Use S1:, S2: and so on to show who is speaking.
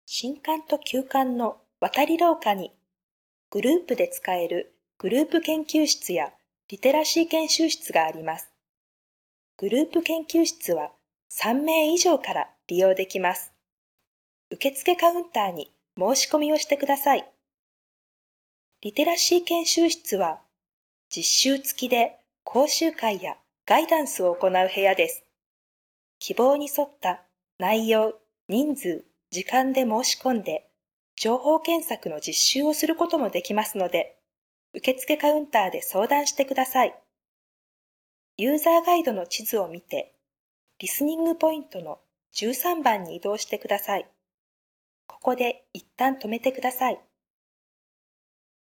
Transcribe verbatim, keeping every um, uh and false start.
S1: 新刊と旧刊の渡り廊下に、グループで使えるグループ研究室やリテラシー研修室があります。グループ研究室はさんめい以上から利用できます。受付カウンターに申し込みをしてください。リテラシー研修室は実習付きで講習会やガイダンスを行う部屋です。希望に沿った内容、人数、時間で申し込んで、情報検索の実習をすることもできますので、受付カウンターで相談してください。ユーザーガイドの地図を見て、リスニングポイントのじゅうさんばんに移動してください。ここで一旦止めてください。